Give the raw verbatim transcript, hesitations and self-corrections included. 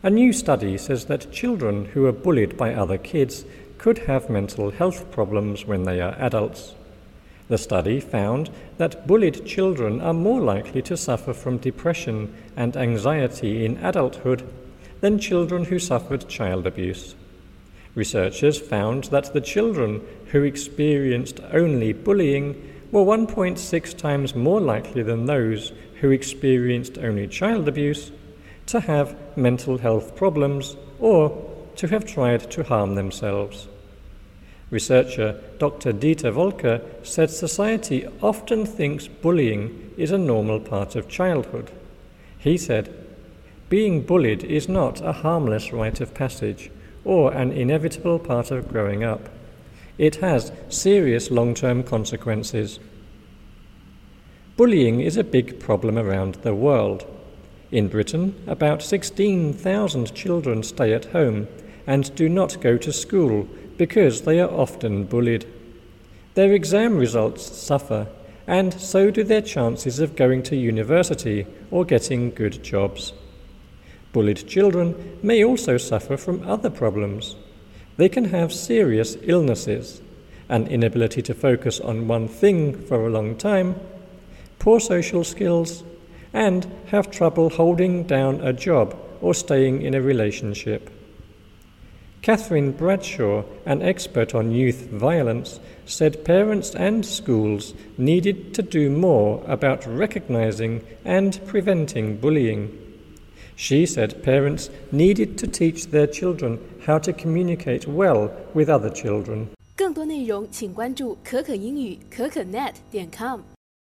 A new study says that children who are bullied by other kids could have mental health problems when they are adults. The study found that bullied children are more likely to suffer from depression and anxiety in adulthood than children who suffered child abuse. Researchers found that the children who experienced only bullying were one point six times more likely than those who experienced only child abuse to have mental health problems or to have tried to harm themselves. Researcher Doctor Dieter Volker said society often thinks bullying is a normal part of childhood. He said, "Being bullied is not a harmless rite of passage or an inevitable part of growing up. It has serious long-term consequences." Bullying is a big problem around the world. In Britain, about sixteen thousand children stay at home and do not go to school because they are often bullied. Their exam results suffer, and so do their chances of going to university or getting good jobs. Bullied children may also suffer from other problems. They can have serious illnesses, an inability to focus on one thing for a long time, poor social skills, and have trouble holding down a job or staying in a relationship. Catherine Bradshaw, an expert on youth violence, said parents and schools needed to do more about recognizing and preventing bullying. She said parents needed to teach their children how to communicate well with other children. 更多内容请关注可可英语可可 net 点 com。